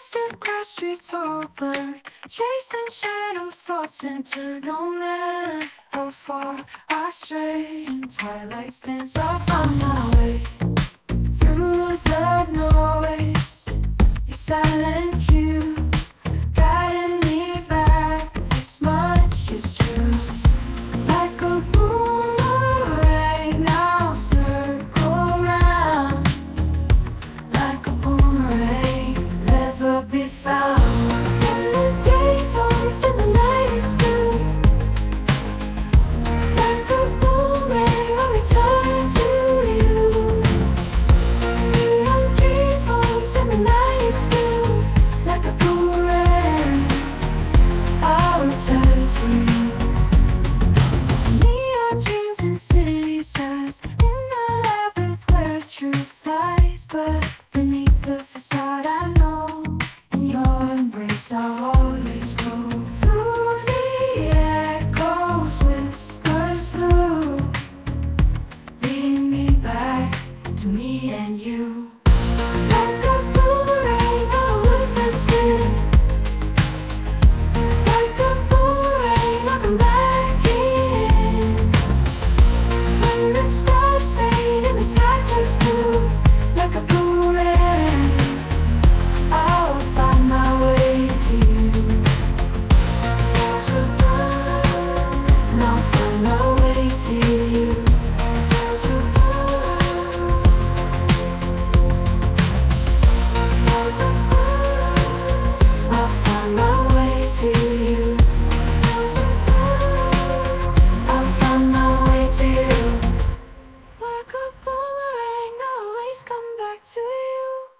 to the cross streets all blurred, chasing shadows, thoughts into no man. How far I stray, in twilight stands, I'll find my way through the noise. Your silent cue guiding me back. This much is true. Like a boomerang, I'll circle round. Like a boomerang, never be found. When the day falls and the night is blue, like a boomerang, I'll return to you. When the day falls and the night is blue, like a boomerang, I'll return to you. Neon dreams in city sighs, in the labyrinth where truth lies. But beneath the facade I know, in your embrace I'll